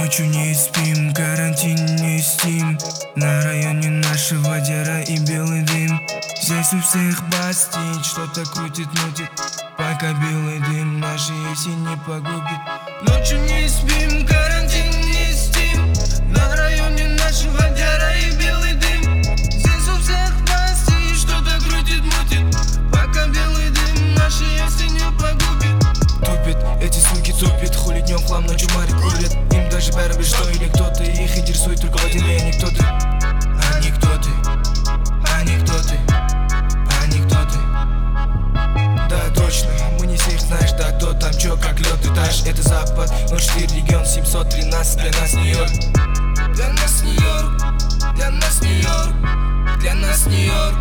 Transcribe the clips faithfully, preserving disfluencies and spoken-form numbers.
Ночью не спим, карантин не стим. На районе нашего дяра и белый дым. Здесь у всех бастить, что-то крутит, мутит. Пока белый дым наши если не погубит. Ночью не спим, карантин не стим. На районе нашего дяра и белый дым. Здесь у всех бастить, что-то крутит, мутит. Пока белый дым наши если не погубит. Тупит, эти суки тупит. Хули днем хлам, ночью марик курят. Им даже барабы, что или кто-то. Их интересует только в один день, кто ты. Они кто ты, они кто ты, они кто ты. Да, точно, мы не всех знаешь, да кто там, чё, как лёд, этаж. Это Запад, ноль четыре, регион семьсот тринадцать. Для нас Нью-Йорк, для нас Нью-Йорк, для нас Нью-Йорк, для нас Нью-Йорк.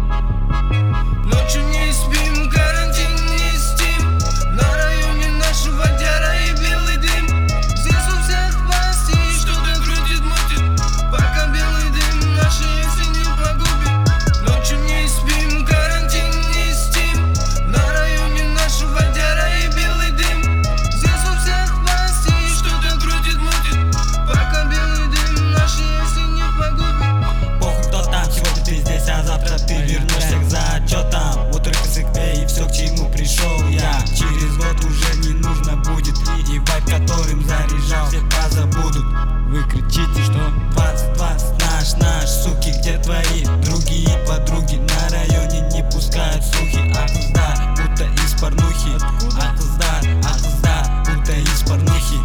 Ночью не спим, карантин не стим. На районе нашего дяра и белый дым. Здесь у всех власти что-то крутит, мутит. Пока белый дым наши если не погубит. Ночью не спим, карантин не стим. На районе нашего дяра и белый дым. Здесь у всех власти что-то крутит, мутит. Пока белый дым наши если не погубит. Похуй кто там, сегодня ты здесь, а завтра ты вернешься к зачетам. Вот только с и все, к чему пришел я. Через год уже не нужно будет. И вайб, которым заряжал, все позабудут. Вы кричите, что двадцать двадцать наш, наш. Суки, где твои други и подруги? На районе не пускают слухи. А кузда, будто из порнухи. А кузда, а кузда, будто из порнухи.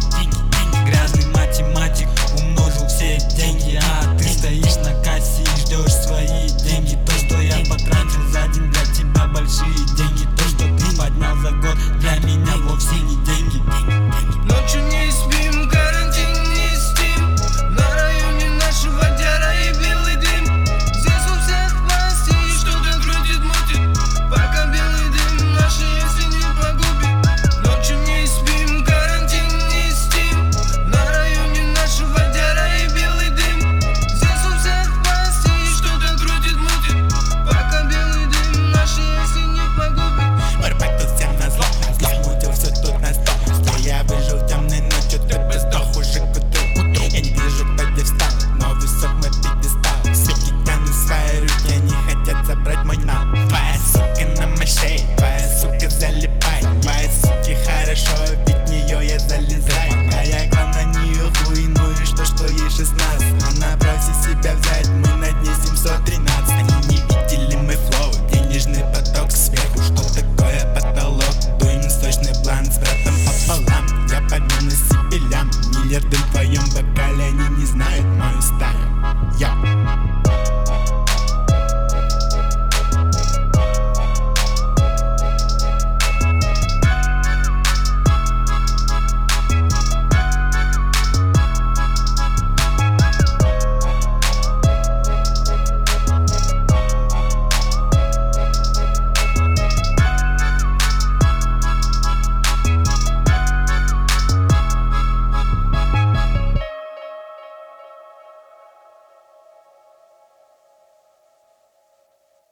Грязный математик умножил все деньги. А ты стоишь на кассе и ждешь свои деньги. То, что я потратил за день, для тебя большие деньги. То, что ты поднял за год, для меня вовсе не деньги. Ночью не спим, карантин не стим. На районе нашего дяра и белый дым. Здесь у всех власти что-то крутит, мутит. Пока белый дым наши если не погубит. Ночью не спим, карантин не стим. На районе нашего дяра и белый дым. Здесь у всех власти что-то крутит, мутит. Пока белый дым наши если не погубит. Барбек тут всем назло, назло мутился тут на сто. Что я выжил темной ночью, ты бы сдох уже к утру. Я не вижу, кто где встал, но высок мой пьедестал. Суки тянут свои руки, они хотят забрать мой нал. Твоя сука на моей шее, твоя сука залипай. Твоей суки хорошо, ведь нее я залезаю. А я главное нее хуйную, что что ей шестнадцать. Она просит себя взять, мы над ней семьсот тринадцать. Они не видели мой флоу, денежный поток сверху. Что такое потолок? Дуем сочный план с братом пополам. Я поднял на себе лям, миллиардом